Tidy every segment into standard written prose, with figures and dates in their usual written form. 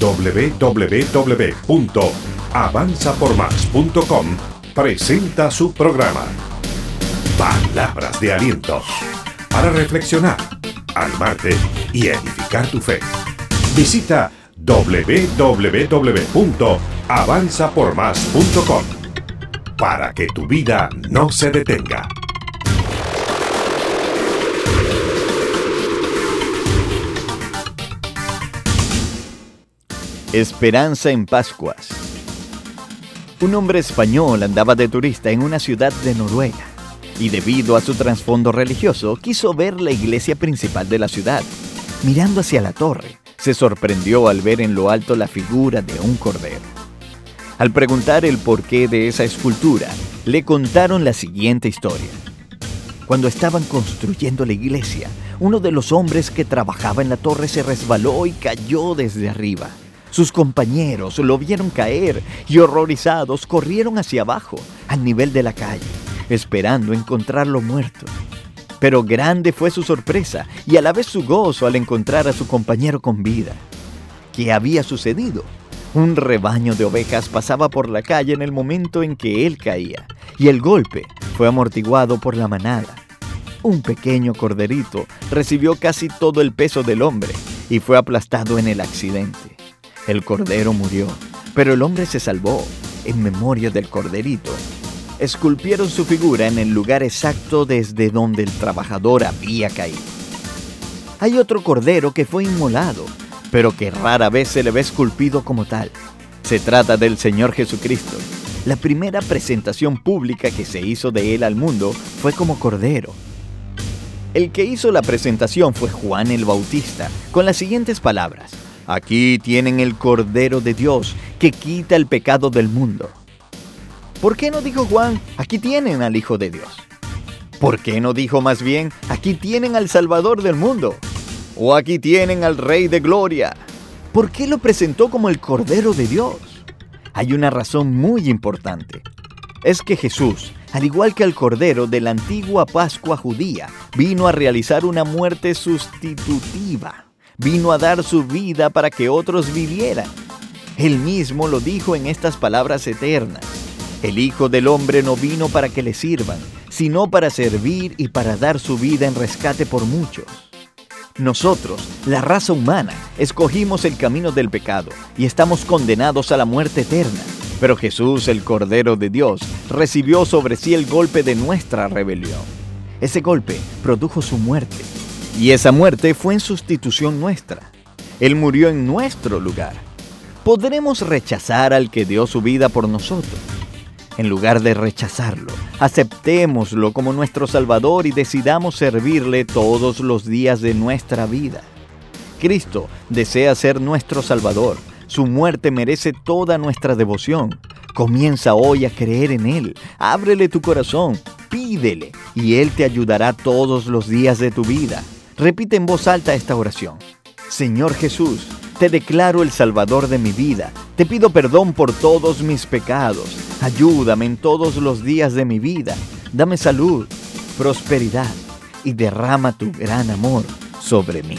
www.avanzapormás.com presenta su programa Palabras de Aliento, para reflexionar, animarte y edificar tu fe. Visita www.avanzapormás.com para que tu vida no se detenga. Esperanza en Pascuas. Un hombre español andaba de turista en una ciudad de Noruega y debido a su trasfondo religioso quiso ver la iglesia principal de la ciudad. Mirando hacia la torre, se sorprendió al ver en lo alto la figura de un cordero. Al preguntar el porqué de esa escultura, le contaron la siguiente historia. Cuando estaban construyendo la iglesia, uno de los hombres que trabajaba en la torre se resbaló y cayó desde arriba. Sus compañeros lo vieron caer y horrorizados corrieron hacia abajo, al nivel de la calle, esperando encontrarlo muerto. Pero grande fue su sorpresa y a la vez su gozo al encontrar a su compañero con vida. ¿Qué había sucedido? Un rebaño de ovejas pasaba por la calle en el momento en que él caía, y el golpe fue amortiguado por la manada. Un pequeño corderito recibió casi todo el peso del hombre y fue aplastado en el accidente. El cordero murió, pero el hombre se salvó. En memoria del corderito, esculpieron su figura en el lugar exacto desde donde el trabajador había caído. Hay otro cordero que fue inmolado, pero que rara vez se le ve esculpido como tal. Se trata del Señor Jesucristo. La primera presentación pública que se hizo de él al mundo fue como cordero. El que hizo la presentación fue Juan el Bautista, con las siguientes palabras: «Aquí tienen el Cordero de Dios, que quita el pecado del mundo». ¿Por qué no dijo Juan, aquí tienen al Hijo de Dios? ¿Por qué no dijo más bien, aquí tienen al Salvador del mundo? ¿O aquí tienen al Rey de Gloria? ¿Por qué lo presentó como el Cordero de Dios? Hay una razón muy importante. Es que Jesús, al igual que el Cordero de la antigua Pascua judía, vino a realizar una muerte sustitutiva. Vino a dar su vida para que otros vivieran. Él mismo lo dijo en estas palabras eternas: el Hijo del Hombre no vino para que le sirvan, sino para servir y para dar su vida en rescate por muchos. Nosotros, la raza humana, escogimos el camino del pecado y estamos condenados a la muerte eterna. Pero Jesús, el Cordero de Dios, recibió sobre sí el golpe de nuestra rebelión. Ese golpe produjo su muerte, y esa muerte fue en sustitución nuestra. Él murió en nuestro lugar. ¿Podremos rechazar al que dio su vida por nosotros? En lugar de rechazarlo, aceptémoslo como nuestro Salvador y decidamos servirle todos los días de nuestra vida. Cristo desea ser nuestro Salvador. Su muerte merece toda nuestra devoción. Comienza hoy a creer en Él. Ábrele tu corazón, pídele, y Él te ayudará todos los días de tu vida. Repite en voz alta esta oración. Señor Jesús, te declaro el Salvador de mi vida. Te pido perdón por todos mis pecados. Ayúdame en todos los días de mi vida. Dame salud, prosperidad y derrama tu gran amor sobre mí.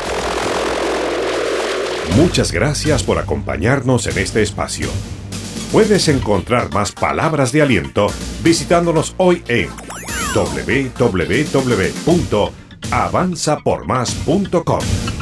Muchas gracias por acompañarnos en este espacio. Puedes encontrar más palabras de aliento visitándonos hoy en www.avanzapormás.com.